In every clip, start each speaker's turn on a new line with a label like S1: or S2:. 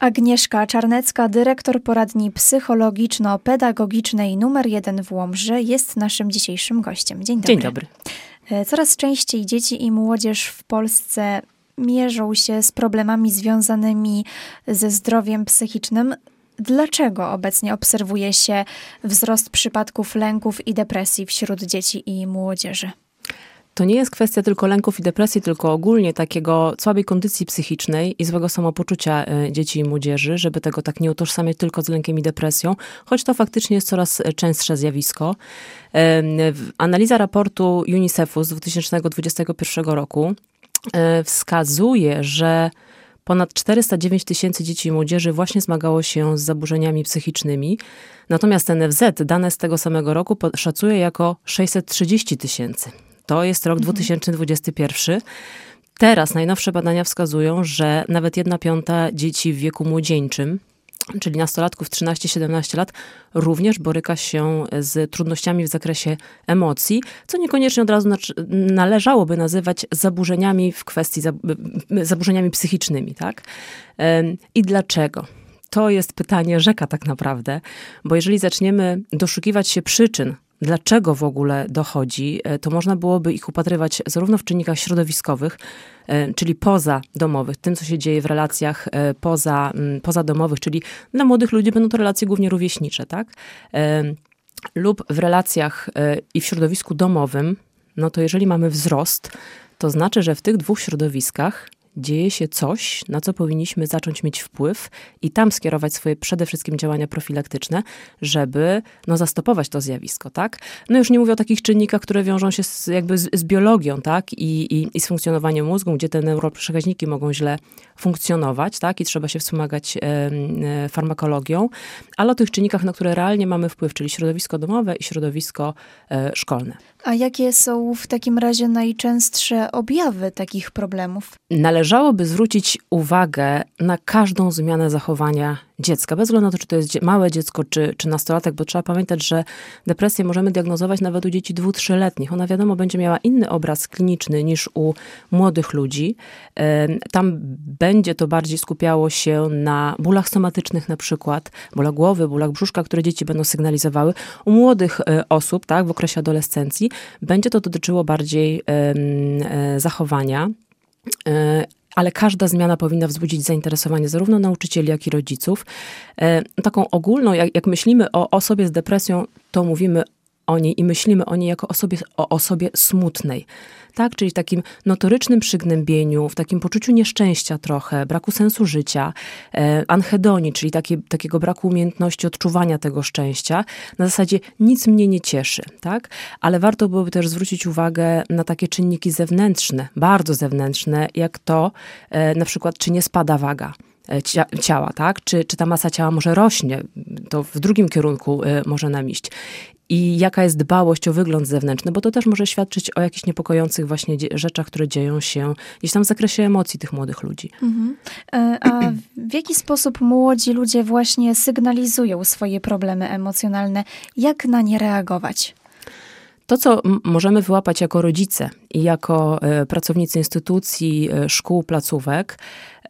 S1: Agnieszka Czarnecka, dyrektor poradni psychologiczno-pedagogicznej nr 1 w Łomży, jest naszym dzisiejszym gościem. Dzień dobry.
S2: Dzień dobry.
S1: Coraz częściej dzieci i młodzież w Polsce mierzą się z problemami związanymi ze zdrowiem psychicznym. Dlaczego obecnie obserwuje się wzrost przypadków lęków i depresji wśród dzieci i młodzieży?
S2: To nie jest kwestia tylko lęków i depresji, tylko ogólnie takiego słabej kondycji psychicznej i złego samopoczucia dzieci i młodzieży, żeby tego tak nie utożsamiać tylko z lękiem i depresją, choć to faktycznie jest coraz częstsze zjawisko. Analiza raportu UNICEF-u z 2021 roku wskazuje, że ponad 409 tysięcy dzieci i młodzieży właśnie zmagało się z zaburzeniami psychicznymi. Natomiast NFZ dane z tego samego roku szacuje jako 630 tysięcy. To jest rok 2021. Teraz najnowsze badania wskazują, że nawet 1/5 dzieci w wieku młodzieńczym, czyli nastolatków 13-17 lat, również boryka się z trudnościami w zakresie emocji, co niekoniecznie od razu należałoby nazywać zaburzeniami w kwestii zaburzeniami psychicznymi, tak? I dlaczego? To jest pytanie rzeka tak naprawdę, bo jeżeli zaczniemy doszukiwać się przyczyn, dlaczego w ogóle dochodzi, to można byłoby ich upatrywać zarówno w czynnikach środowiskowych, czyli pozadomowych, tym, co się dzieje w relacjach pozadomowych, czyli dla młodych ludzi będą to relacje głównie rówieśnicze, tak? Lub w relacjach i w środowisku domowym, no to jeżeli mamy wzrost, to znaczy, że w tych dwóch środowiskach dzieje się coś, na co powinniśmy zacząć mieć wpływ i tam skierować swoje przede wszystkim działania profilaktyczne, żeby zastopować to zjawisko, tak? No już nie mówię o takich czynnikach, które wiążą się z biologią, tak? I z funkcjonowaniem mózgu, gdzie te neuroprzekaźniki mogą źle funkcjonować, tak? I trzeba się wspomagać farmakologią, ale o tych czynnikach, na które realnie mamy wpływ, czyli środowisko domowe i środowisko szkolne.
S1: A jakie są w takim razie najczęstsze objawy takich problemów?
S2: Należałoby zwrócić uwagę na każdą zmianę zachowania dziecka, bez względu na to, czy to jest małe dziecko, czy nastolatek, bo trzeba pamiętać, że depresję możemy diagnozować nawet u dzieci 2-3-letnich. Ona wiadomo będzie miała inny obraz kliniczny niż u młodych ludzi. Tam będzie to bardziej skupiało się na bólach somatycznych na przykład, bólach głowy, bólach brzuszka, które dzieci będą sygnalizowały. U młodych osób, tak, w okresie adolescencji, będzie to dotyczyło bardziej zachowania, ale każda zmiana powinna wzbudzić zainteresowanie zarówno nauczycieli, jak i rodziców. Taką ogólną, jak myślimy o osobie z depresją, to mówimy o niej i myślimy o niej jako o osobie smutnej. Tak, czyli w takim notorycznym przygnębieniu, w takim poczuciu nieszczęścia trochę, braku sensu życia, anhedonii, czyli takiego braku umiejętności odczuwania tego szczęścia. Na zasadzie nic mnie nie cieszy, tak? Ale warto byłoby też zwrócić uwagę na takie czynniki zewnętrzne, bardzo zewnętrzne, jak to na przykład, czy nie spada waga ciała, tak? Czy ta masa ciała może rośnie, to w drugim kierunku może nam iść. I jaka jest dbałość o wygląd zewnętrzny, bo to też może świadczyć o jakichś niepokojących właśnie rzeczach, które dzieją się gdzieś tam w zakresie emocji tych młodych ludzi.
S1: A w jaki sposób młodzi ludzie właśnie sygnalizują swoje problemy emocjonalne? Jak na nie reagować?
S2: To, co możemy wyłapać jako rodzice i jako pracownicy instytucji, szkół, placówek,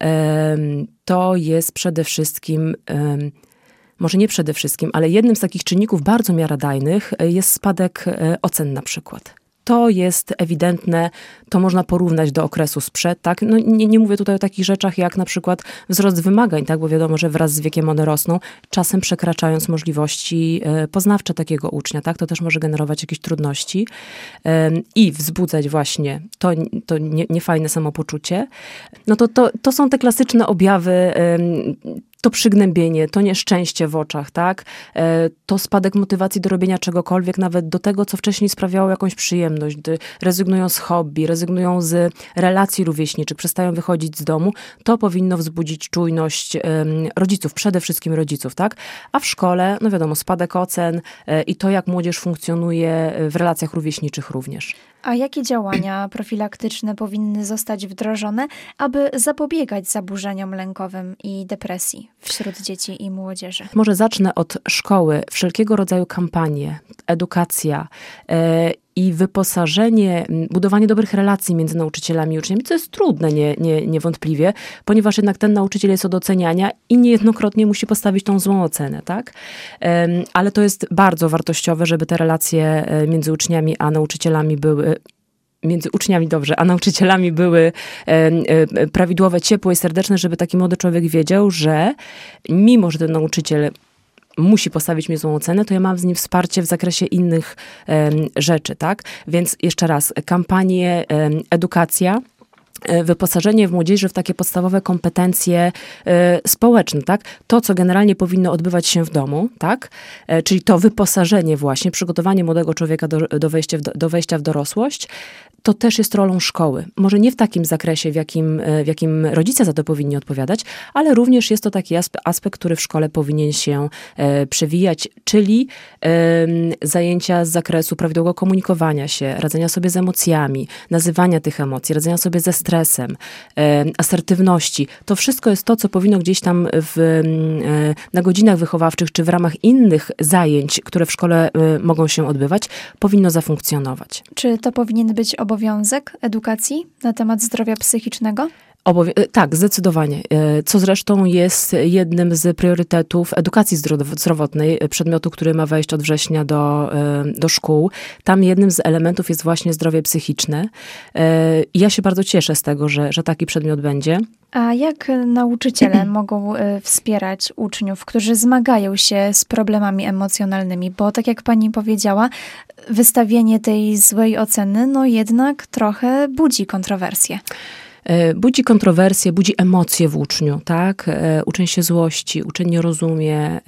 S2: to jest przede wszystkim, może nie przede wszystkim, ale jednym z takich czynników bardzo miarodajnych jest spadek ocen na przykład. To jest ewidentne, to można porównać do okresu sprzed, tak? No nie mówię tutaj o takich rzeczach jak na przykład wzrost wymagań, tak? Bo wiadomo, że wraz z wiekiem one rosną, czasem przekraczając możliwości poznawcze takiego ucznia, tak? To też może generować jakieś trudności i wzbudzać właśnie to niefajne samopoczucie. No to są te klasyczne objawy, to przygnębienie, to nieszczęście w oczach, tak? To spadek motywacji do robienia czegokolwiek, nawet do tego, co wcześniej sprawiało jakąś przyjemność. Rezygnują z hobby, rezygnują z relacji rówieśniczych, przestają wychodzić z domu. To powinno wzbudzić czujność rodziców, przede wszystkim rodziców, tak? A w szkole, no wiadomo, spadek ocen i to, jak młodzież funkcjonuje w relacjach rówieśniczych również.
S1: A jakie działania profilaktyczne powinny zostać wdrożone, aby zapobiegać zaburzeniom lękowym i depresji wśród dzieci i młodzieży?
S2: Może zacznę od szkoły. Wszelkiego rodzaju kampanie, edukacja i wyposażenie, budowanie dobrych relacji między nauczycielami i uczniami, co jest trudne niewątpliwie, ponieważ jednak ten nauczyciel jest od oceniania i niejednokrotnie musi postawić tą złą ocenę, tak? Ale to jest bardzo wartościowe, żeby te relacje między uczniami a nauczycielami były a nauczycielami były prawidłowe, ciepłe i serdeczne, żeby taki młody człowiek wiedział, że mimo, że ten nauczyciel musi postawić mi złą ocenę, to ja mam z nim wsparcie w zakresie innych rzeczy, tak? Więc jeszcze raz, kampanie, edukacja, wyposażenie w młodzieży w takie podstawowe kompetencje społeczne, tak? To, co generalnie powinno odbywać się w domu, tak? Czyli to wyposażenie właśnie, przygotowanie młodego człowieka do wejścia w dorosłość, to też jest rolą szkoły. Może nie w takim zakresie, w jakim rodzice za to powinni odpowiadać, ale również jest to taki aspekt, który w szkole powinien się przewijać, czyli zajęcia z zakresu prawidłowego komunikowania się, radzenia sobie z emocjami, nazywania tych emocji, radzenia sobie ze stresem, asertywności. To wszystko jest to, co powinno gdzieś tam na godzinach wychowawczych, czy w ramach innych zajęć, które w szkole mogą się odbywać, powinno zafunkcjonować.
S1: Czy to powinien być obowiązek edukacji na temat zdrowia psychicznego?
S2: Tak, zdecydowanie. Co zresztą jest jednym z priorytetów edukacji zdrowotnej, przedmiotu, który ma wejść od września do szkół. Tam jednym z elementów jest właśnie zdrowie psychiczne. I ja się bardzo cieszę z tego, że taki przedmiot będzie.
S1: A jak nauczyciele mogą wspierać uczniów, którzy zmagają się z problemami emocjonalnymi? Bo tak jak pani powiedziała, wystawienie tej złej oceny, no jednak trochę budzi kontrowersje.
S2: Budzi kontrowersje, budzi emocje w uczniu, tak? Uczeń się złości, uczeń nie rozumie.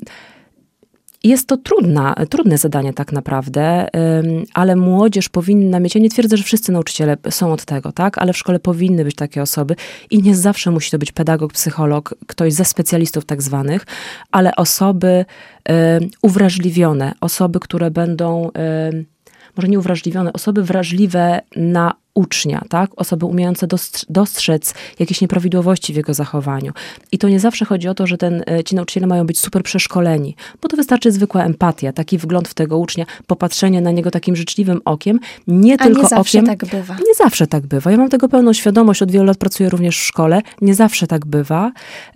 S2: Jest to trudne zadanie tak naprawdę, ale młodzież powinna mieć, ja nie twierdzę, że wszyscy nauczyciele są od tego, tak? Ale w szkole powinny być takie osoby i nie zawsze musi to być pedagog, psycholog, ktoś ze specjalistów tak zwanych, ale osoby uwrażliwione, osoby, które będą, może nie uwrażliwione, osoby wrażliwe na ucznia, tak? Osoby umiejące dostrzec jakieś nieprawidłowości w jego zachowaniu. I to nie zawsze chodzi o to, że ci nauczyciele mają być super przeszkoleni, bo to wystarczy zwykła empatia, taki wgląd w tego ucznia, popatrzenie na niego takim życzliwym okiem, nie zawsze okiem.
S1: Tak bywa.
S2: Nie zawsze tak bywa. Ja mam tego pełną świadomość, od wielu lat pracuję również w szkole. Nie zawsze tak bywa,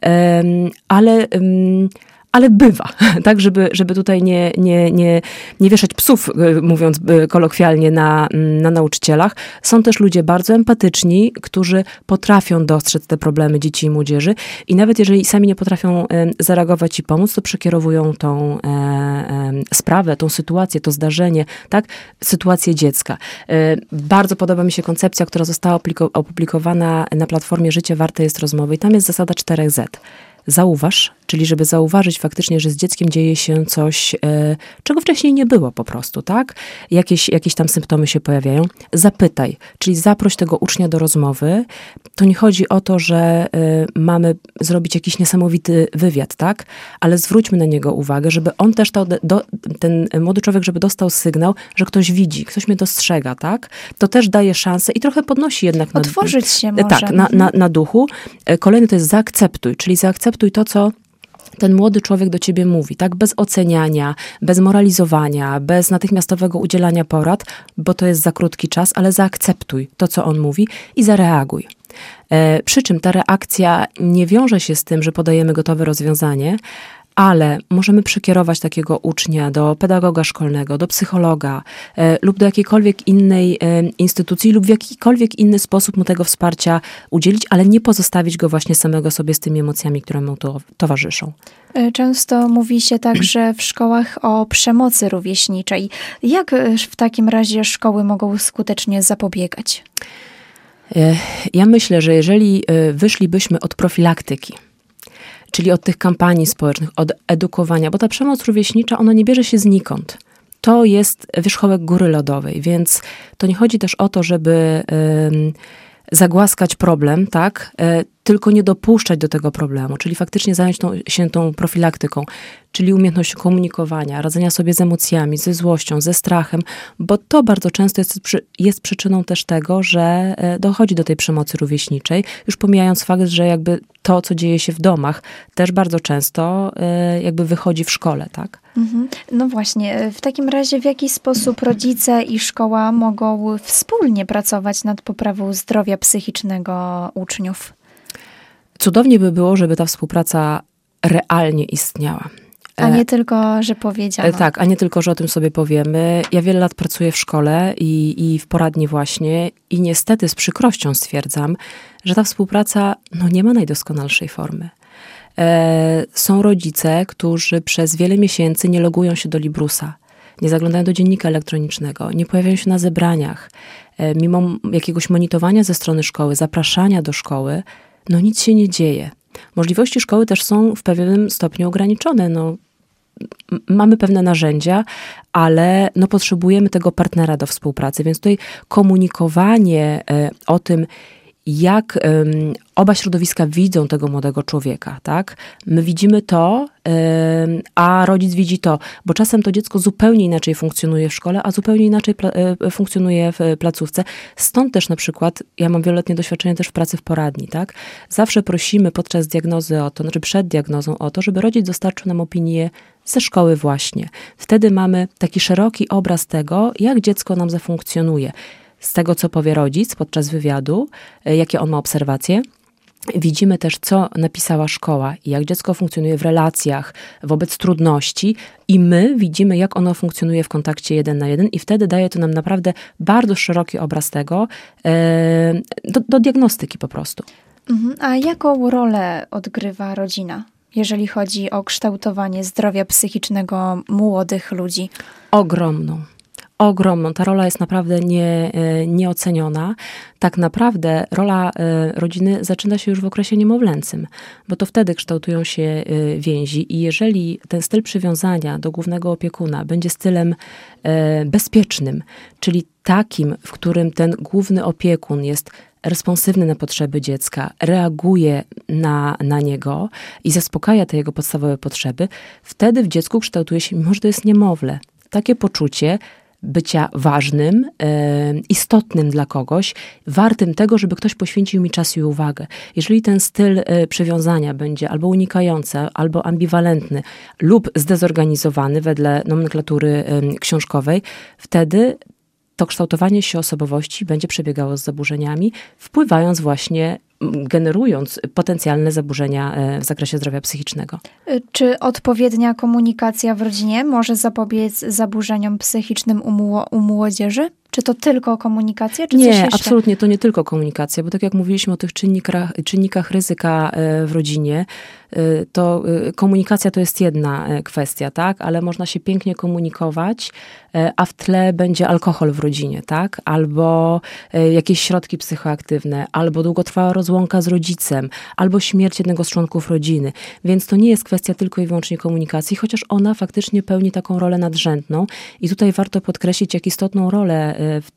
S2: ale bywa, tak, żeby tutaj nie wieszać psów, mówiąc kolokwialnie, na nauczycielach. Są też ludzie bardzo empatyczni, którzy potrafią dostrzec te problemy dzieci i młodzieży i nawet jeżeli sami nie potrafią zareagować i pomóc, to przekierowują tą sprawę, tą sytuację, to zdarzenie, tak, sytuację dziecka. Bardzo podoba mi się koncepcja, która została opublikowana na platformie Życie warte jest rozmowy i tam jest zasada 4Z. Zauważ, czyli żeby zauważyć faktycznie, że z dzieckiem dzieje się coś, czego wcześniej nie było po prostu, tak? Jakieś tam symptomy się pojawiają. Zapytaj, czyli zaproś tego ucznia do rozmowy. To nie chodzi o to, że mamy zrobić jakiś niesamowity wywiad, tak? Ale zwróćmy na niego uwagę, żeby on też, ten młody człowiek, żeby dostał sygnał, że ktoś widzi, ktoś mnie dostrzega, tak? To też daje szansę i trochę podnosi jednak
S1: otworzyć się może.
S2: Tak, na duchu. Kolejny to jest zaakceptuj, czyli zaakceptuj to, co ten młody człowiek do ciebie mówi, tak? Bez oceniania, bez moralizowania, bez natychmiastowego udzielania porad, bo to jest za krótki czas, ale zaakceptuj to, co on mówi i zareaguj. Przy czym ta reakcja nie wiąże się z tym, że podajemy gotowe rozwiązanie, ale możemy przekierować takiego ucznia do pedagoga szkolnego, do psychologa lub do jakiejkolwiek innej instytucji lub w jakikolwiek inny sposób mu tego wsparcia udzielić, ale nie pozostawić go właśnie samego sobie z tymi emocjami, które mu towarzyszą.
S1: Często mówi się także w szkołach o przemocy rówieśniczej. Jak w takim razie szkoły mogą skutecznie zapobiegać?
S2: Ja myślę, że jeżeli wyszlibyśmy od profilaktyki, czyli od tych kampanii społecznych, od edukowania, bo ta przemoc rówieśnicza, ona nie bierze się znikąd. To jest wierzchołek góry lodowej, więc to nie chodzi też o to, żeby zagłaskać problem, tak? tylko nie dopuszczać do tego problemu, czyli faktycznie zająć się tą profilaktyką, czyli umiejętnością komunikowania, radzenia sobie z emocjami, ze złością, ze strachem, bo to bardzo często jest przyczyną też tego, że dochodzi do tej przemocy rówieśniczej, już pomijając fakt, że jakby to, co dzieje się w domach, też bardzo często jakby wychodzi w szkole, tak?
S1: No właśnie, w takim razie w jaki sposób rodzice i szkoła mogą wspólnie pracować nad poprawą zdrowia psychicznego uczniów?
S2: Cudownie by było, żeby ta współpraca realnie istniała.
S1: A nie tylko, że powiedziano.
S2: Tak, a nie tylko, że o tym sobie powiemy. Ja wiele lat pracuję w szkole i w poradni właśnie i niestety z przykrością stwierdzam, że ta współpraca nie ma najdoskonalszej formy. Są rodzice, którzy przez wiele miesięcy nie logują się do Librusa, nie zaglądają do dziennika elektronicznego, nie pojawiają się na zebraniach. Mimo jakiegoś monitorowania ze strony szkoły, zapraszania do szkoły, nic się nie dzieje. Możliwości szkoły też są w pewnym stopniu ograniczone. Mamy pewne narzędzia, ale potrzebujemy tego partnera do współpracy, więc tutaj komunikowanie o tym, jak oba środowiska widzą tego młodego człowieka, tak? My widzimy to, a rodzic widzi to, bo czasem to dziecko zupełnie inaczej funkcjonuje w szkole, a zupełnie inaczej funkcjonuje w placówce. Stąd też na przykład, ja mam wieloletnie doświadczenie też w pracy w poradni, tak? Zawsze prosimy podczas diagnozy o to, przed diagnozą o to, żeby rodzic dostarczył nam opinię ze szkoły właśnie. Wtedy mamy taki szeroki obraz tego, jak dziecko nam zafunkcjonuje. Z tego, co powie rodzic podczas wywiadu, jakie on ma obserwacje. Widzimy też, co napisała szkoła i jak dziecko funkcjonuje w relacjach wobec trudności i my widzimy, jak ono funkcjonuje w kontakcie 1 na 1 i wtedy daje to nam naprawdę bardzo szeroki obraz tego do diagnostyki po prostu.
S1: A jaką rolę odgrywa rodzina, jeżeli chodzi o kształtowanie zdrowia psychicznego młodych ludzi?
S2: Ogromną. Ta rola jest naprawdę nieoceniona. Tak naprawdę rola rodziny zaczyna się już w okresie niemowlęcym, bo to wtedy kształtują się więzi i jeżeli ten styl przywiązania do głównego opiekuna będzie stylem bezpiecznym, czyli takim, w którym ten główny opiekun jest responsywny na potrzeby dziecka, reaguje na niego i zaspokaja te jego podstawowe potrzeby, wtedy w dziecku kształtuje się, mimo że to jest niemowlę, takie poczucie bycia ważnym, istotnym dla kogoś, wartym tego, żeby ktoś poświęcił mi czas i uwagę. Jeżeli ten styl przywiązania będzie albo unikający, albo ambiwalentny lub zdezorganizowany wedle nomenklatury książkowej, wtedy to kształtowanie się osobowości będzie przebiegało z zaburzeniami, wpływając właśnie, generując potencjalne zaburzenia w zakresie zdrowia psychicznego.
S1: Czy odpowiednia komunikacja w rodzinie może zapobiec zaburzeniom psychicznym u młodzieży? Czy to tylko komunikacja, czy coś jeszcze?
S2: Nie, absolutnie to nie tylko komunikacja, bo tak jak mówiliśmy o tych czynnikach ryzyka w rodzinie, to komunikacja to jest jedna kwestia, tak? Ale można się pięknie komunikować, a w tle będzie alkohol w rodzinie, tak? Albo jakieś środki psychoaktywne, albo długotrwała rozłąka z rodzicem, albo śmierć jednego z członków rodziny. Więc to nie jest kwestia tylko i wyłącznie komunikacji, chociaż ona faktycznie pełni taką rolę nadrzędną i tutaj warto podkreślić, jak istotną rolę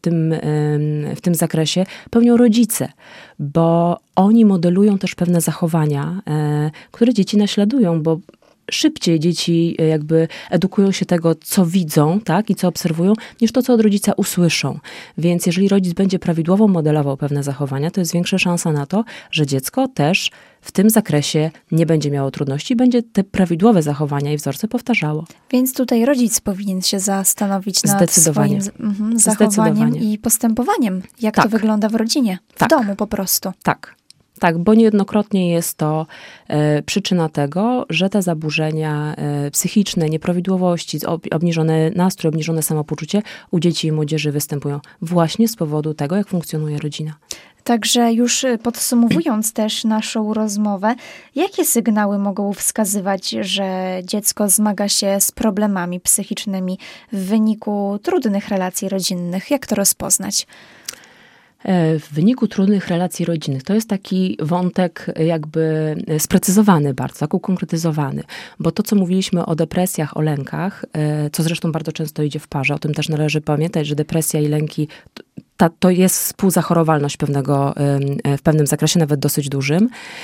S2: w tym zakresie pełnią rodzice, bo oni modelują też pewne zachowania, które dzieci naśladują, bo szybciej dzieci jakby edukują się tego, co widzą, tak, i co obserwują, niż to, co od rodzica usłyszą. Więc jeżeli rodzic będzie prawidłowo modelował pewne zachowania, to jest większa szansa na to, że dziecko też w tym zakresie nie będzie miało trudności, będzie te prawidłowe zachowania i wzorce powtarzało.
S1: Więc tutaj rodzic powinien się zastanowić nad swoim zachowaniem i postępowaniem, jak to wygląda w rodzinie, w domu po prostu.
S2: Tak, bo niejednokrotnie jest to przyczyna tego, że te zaburzenia psychiczne, nieprawidłowości, obniżony nastrój, obniżone samopoczucie u dzieci i młodzieży występują właśnie z powodu tego, jak funkcjonuje rodzina.
S1: Także już podsumowując też naszą rozmowę, jakie sygnały mogą wskazywać, że dziecko zmaga się z problemami psychicznymi w wyniku trudnych relacji rodzinnych? Jak to rozpoznać?
S2: W wyniku trudnych relacji rodzinnych. To jest taki wątek jakby sprecyzowany bardzo, tak ukonkretyzowany. Bo to, co mówiliśmy o depresjach, o lękach, co zresztą bardzo często idzie w parze, o tym też należy pamiętać, że depresja i lęki to jest współzachorowalność w pewnym zakresie, nawet dosyć dużym.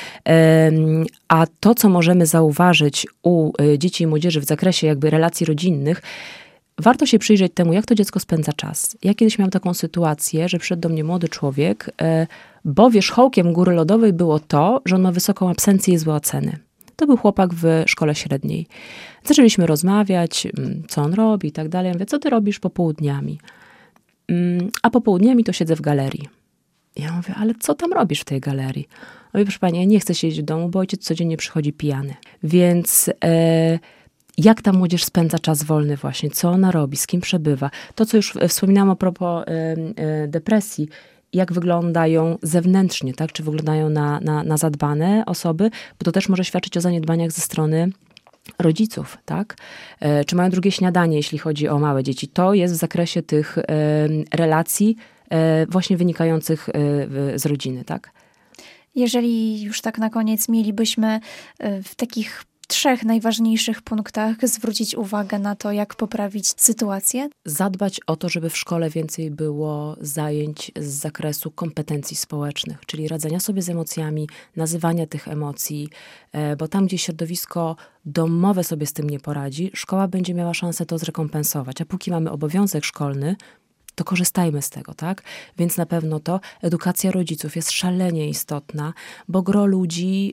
S2: A to, co możemy zauważyć u dzieci i młodzieży w zakresie jakby relacji rodzinnych, warto się przyjrzeć temu, jak to dziecko spędza czas. Ja kiedyś miałam taką sytuację, że przyszedł do mnie młody człowiek, bo wierzchołkiem góry lodowej było to, że on ma wysoką absencję i złe oceny. To był chłopak w szkole średniej. Zaczęliśmy rozmawiać, co on robi i tak dalej. Ja mówię, co ty robisz popołudniami? A popołudniami to siedzę w galerii. Ja mówię, ale co tam robisz w tej galerii? Mówię, proszę pani, ja nie chcę siedzieć w domu, bo ojciec codziennie przychodzi pijany. Więc jak ta młodzież spędza czas wolny właśnie? Co ona robi? Z kim przebywa? To, co już wspominałam a propos depresji, jak wyglądają zewnętrznie, tak? Czy wyglądają na zadbane osoby? Bo to też może świadczyć o zaniedbaniach ze strony rodziców, tak? Czy mają drugie śniadanie, jeśli chodzi o małe dzieci? To jest w zakresie tych relacji właśnie wynikających z rodziny, tak?
S1: Jeżeli już tak na koniec mielibyśmy w takich 3 najważniejszych punktach zwrócić uwagę na to, jak poprawić sytuację?
S2: Zadbać o to, żeby w szkole więcej było zajęć z zakresu kompetencji społecznych, czyli radzenia sobie z emocjami, nazywania tych emocji, bo tam, gdzie środowisko domowe sobie z tym nie poradzi, szkoła będzie miała szansę to zrekompensować. A póki mamy obowiązek szkolny, to korzystajmy z tego, tak? Więc na pewno to edukacja rodziców jest szalenie istotna, bo gro ludzi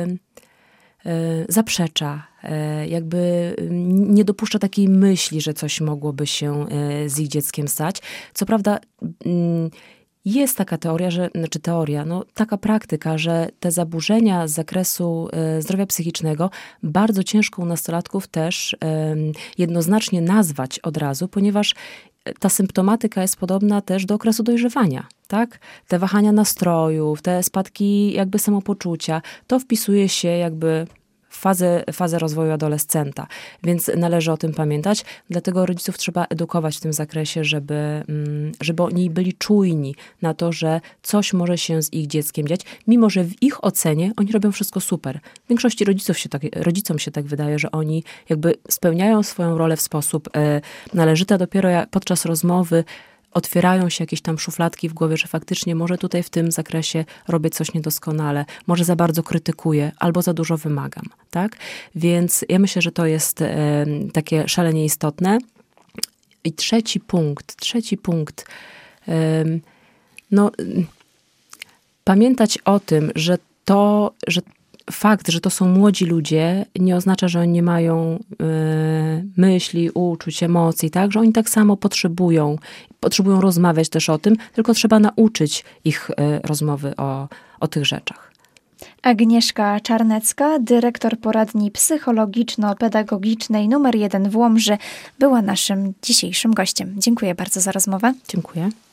S2: zaprzecza, jakby nie dopuszcza takiej myśli, że coś mogłoby się z ich dzieckiem stać. Co prawda jest taka teoria, taka praktyka, że te zaburzenia z zakresu zdrowia psychicznego bardzo ciężko u nastolatków też jednoznacznie nazwać od razu, ponieważ ta symptomatyka jest podobna też do okresu dojrzewania, tak? Te wahania nastrojów, te spadki jakby samopoczucia, to wpisuje się jakby w fazę rozwoju adolescenta, więc należy o tym pamiętać. Dlatego rodziców trzeba edukować w tym zakresie, żeby oni byli czujni na to, że coś może się z ich dzieckiem dziać, mimo że w ich ocenie oni robią wszystko super. W większości rodzicom się tak wydaje, że oni jakby spełniają swoją rolę w sposób należyty, a dopiero podczas rozmowy otwierają się jakieś tam szufladki w głowie, że faktycznie może tutaj w tym zakresie robię coś niedoskonale, może za bardzo krytykuję, albo za dużo wymagam, tak? Więc ja myślę, że to jest takie szalenie istotne. I trzeci punkt, pamiętać o tym, że fakt, że to są młodzi ludzie, nie oznacza, że oni nie mają myśli, uczuć, emocji, tak? Że oni tak samo potrzebują rozmawiać też o tym, tylko trzeba nauczyć ich rozmowy o tych rzeczach.
S1: Agnieszka Czarnecka, dyrektor poradni psychologiczno-pedagogicznej nr 1 w Łomży, była naszym dzisiejszym gościem. Dziękuję bardzo za rozmowę.
S2: Dziękuję.